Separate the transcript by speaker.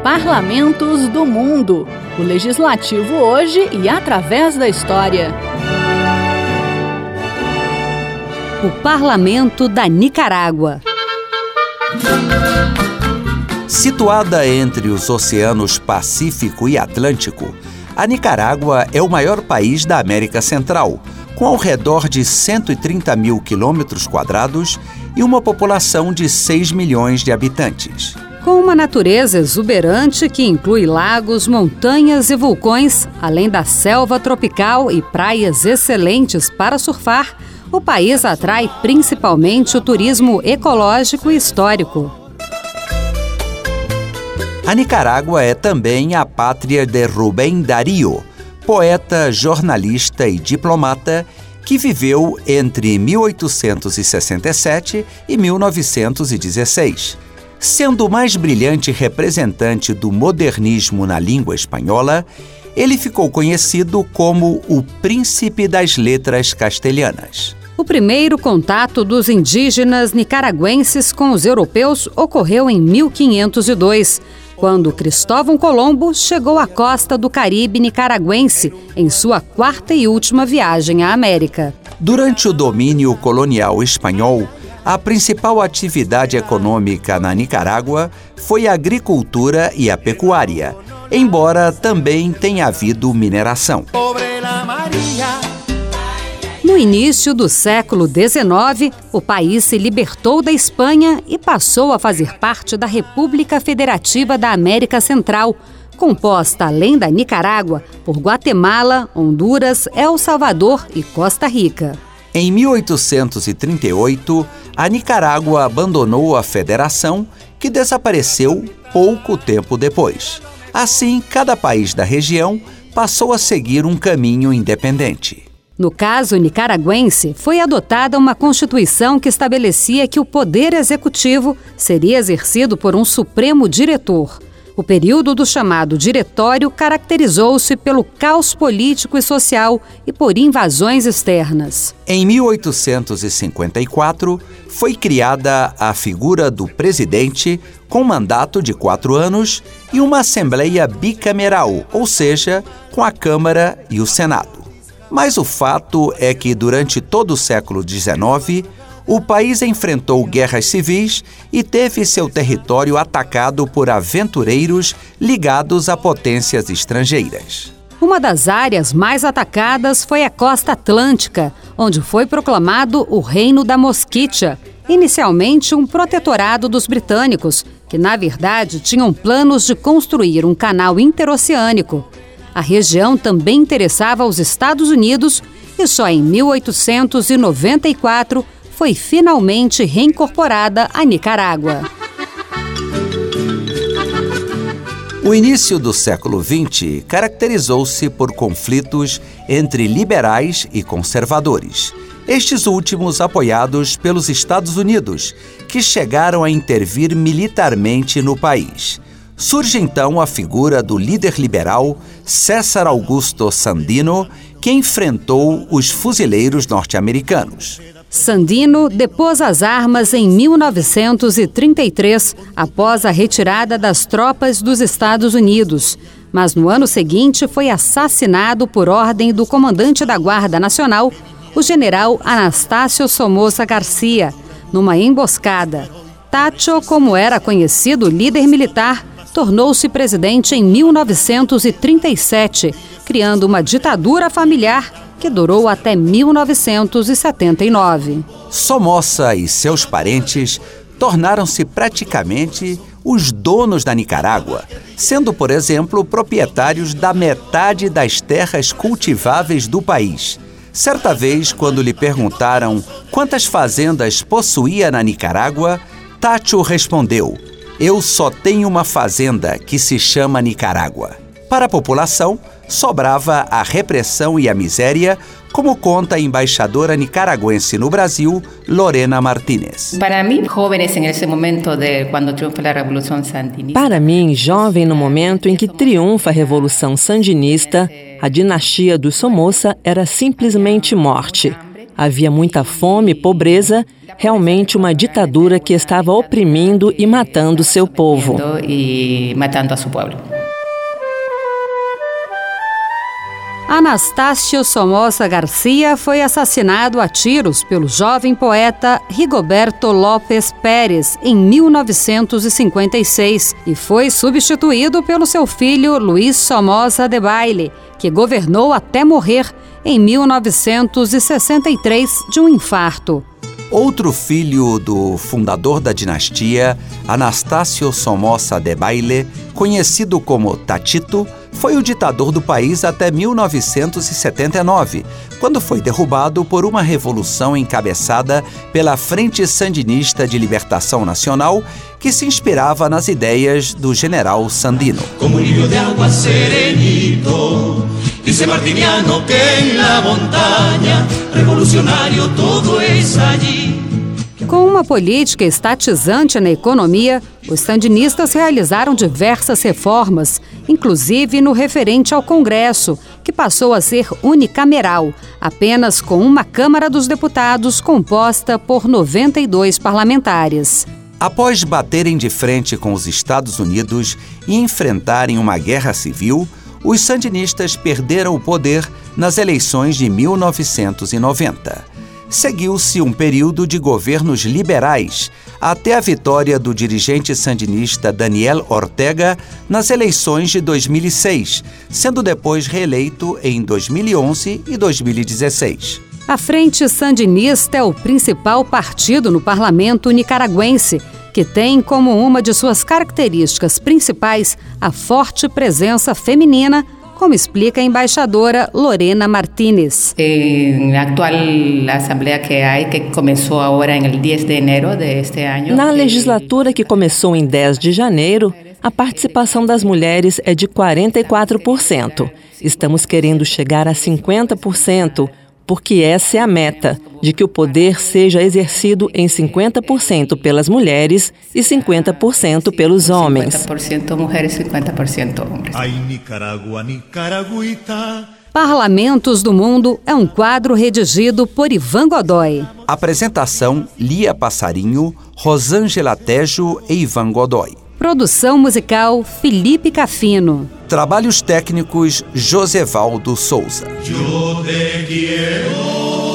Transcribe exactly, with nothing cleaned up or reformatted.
Speaker 1: Parlamentos do Mundo. O legislativo hoje e através da história.
Speaker 2: O Parlamento da Nicarágua.
Speaker 3: Situada entre os oceanos Pacífico e Atlântico, a Nicarágua é o maior país da América Central, com ao redor de cento e trinta mil quilômetros quadrados e uma população de seis milhões de habitantes.
Speaker 2: Com uma natureza exuberante que inclui lagos, montanhas e vulcões, além da selva tropical e praias excelentes para surfar, o país atrai principalmente o turismo ecológico e histórico.
Speaker 3: A Nicarágua é também a pátria de Rubén Darío, poeta, jornalista e diplomata que viveu entre mil oitocentos e sessenta e sete e mil novecentos e dezesseis. Sendo o mais brilhante representante do modernismo na língua espanhola, ele ficou conhecido como o Príncipe das Letras Castelhanas.
Speaker 2: O primeiro contato dos indígenas nicaragüenses com os europeus ocorreu em mil quinhentos e dois, quando Cristóvão Colombo chegou à costa do Caribe nicaragüense em sua quarta e última viagem à América.
Speaker 3: Durante o domínio colonial espanhol, a principal atividade econômica na Nicarágua foi a agricultura e a pecuária, embora também tenha havido mineração.
Speaker 2: No início do século dezenove, o país se libertou da Espanha e passou a fazer parte da República Federativa da América Central, composta, além da Nicarágua, por Guatemala, Honduras, El Salvador e Costa Rica.
Speaker 3: Em mil oitocentos e trinta e oito, a Nicarágua abandonou a federação, que desapareceu pouco tempo depois. Assim, cada país da região passou a seguir um caminho independente.
Speaker 2: No caso nicaragüense, foi adotada uma Constituição que estabelecia que o poder executivo seria exercido por um Supremo Diretor. O período do chamado Diretório caracterizou-se pelo caos político e social e por invasões externas.
Speaker 3: Em mil oitocentos e cinquenta e quatro, foi criada a figura do presidente com mandato de quatro anos e uma Assembleia bicameral, ou seja, com a Câmara e o Senado. Mas o fato é que, durante todo o século dezenove, o país enfrentou guerras civis e teve seu território atacado por aventureiros ligados a potências estrangeiras.
Speaker 2: Uma das áreas mais atacadas foi a costa atlântica, onde foi proclamado o Reino da Mosquitia, inicialmente um protetorado dos britânicos, que na verdade tinham planos de construir um canal interoceânico. A região também interessava aos Estados Unidos e só em mil oitocentos e noventa e quatro foi finalmente reincorporada à Nicarágua.
Speaker 3: O início do século vinte caracterizou-se por conflitos entre liberais e conservadores, estes últimos apoiados pelos Estados Unidos, que chegaram a intervir militarmente no país. Surge então a figura do líder liberal César Augusto Sandino, que enfrentou os fuzileiros norte-americanos.
Speaker 2: Sandino depôs as armas em mil novecentos e trinta e três, após a retirada das tropas dos Estados Unidos. Mas no ano seguinte foi assassinado por ordem do comandante da Guarda Nacional, o general Anastácio Somoza Garcia, numa emboscada. Tacho, como era conhecido o líder militar, tornou-se presidente em mil novecentos e trinta e sete, criando uma ditadura familiar que durou até mil novecentos e setenta e nove.
Speaker 3: Somoza e seus parentes tornaram-se praticamente os donos da Nicarágua, sendo, por exemplo, proprietários da metade das terras cultiváveis do país. Certa vez, quando lhe perguntaram quantas fazendas possuía na Nicarágua, Tacho respondeu: "Eu só tenho uma fazenda que se chama Nicarágua." Para a população, sobrava a repressão e a miséria, como conta a embaixadora nicaragüense no Brasil, Lorena Martínez.
Speaker 4: Para mim, jovens nesse momento de quando triunfa a Revolução Sandinista.
Speaker 5: Para mim, jovem no momento em que triunfa a Revolução Sandinista, a dinastia dos Somoza era simplesmente morte. Havia muita fome e pobreza, realmente uma ditadura que estava oprimindo e matando seu povo.
Speaker 4: E matando a seu povo.
Speaker 2: Anastácio Somoza Garcia foi assassinado a tiros pelo jovem poeta Rigoberto Lopes Pérez em mil novecentos e cinquenta e seis e foi substituído pelo seu filho Luiz Somoza Debayle, que governou até morrer em mil novecentos e sessenta e três de um infarto.
Speaker 3: Outro filho do fundador da dinastia, Anastácio Somoza Debayle, conhecido como Tatito, foi o ditador do país até mil novecentos e setenta e nove, quando foi derrubado por uma revolução encabeçada pela Frente Sandinista de Libertação Nacional, que se inspirava nas ideias do general Sandino.
Speaker 6: Como um rio de água serenito, dice Martiniano que en la montaña revolucionário todo es allí.
Speaker 2: Com uma política estatizante na economia, os sandinistas realizaram diversas reformas, inclusive no referente ao Congresso, que passou a ser unicameral, apenas com uma Câmara dos Deputados composta por noventa e dois parlamentares.
Speaker 3: Após baterem de frente com os Estados Unidos e enfrentarem uma guerra civil, os sandinistas perderam o poder nas eleições de mil novecentos e noventa. Seguiu-se um período de governos liberais, até a vitória do dirigente sandinista Daniel Ortega nas eleições de dois mil e seis, sendo depois reeleito em dois mil e onze e dois mil e dezesseis.
Speaker 2: A Frente Sandinista é o principal partido no parlamento nicaragüense, que tem como uma de suas características principais a forte presença feminina, como explica a embaixadora Lorena Martínez.
Speaker 4: Na atual assembleia que há, que começou agora em dez de janeiro deste ano.
Speaker 5: Na legislatura que começou em dez de janeiro, a participação das mulheres é de quarenta e quatro por cento. Estamos querendo chegar a cinquenta por cento, porque essa é a meta, de que o poder seja exercido em cinquenta por cento pelas mulheres e cinquenta por cento pelos homens.
Speaker 4: cinquenta por cento mulheres e cinquenta por cento homens.
Speaker 6: Ai, Nicaragua, Nicaraguita.
Speaker 2: Parlamentos do Mundo é um quadro redigido por Ivan Godoy.
Speaker 3: Apresentação: Lia Passarinho, Rosângela Tejo e Ivan Godoy.
Speaker 2: Produção musical: Felipe Cafino.
Speaker 3: Trabalhos técnicos: Josevaldo Souza.
Speaker 6: Eu te quiero.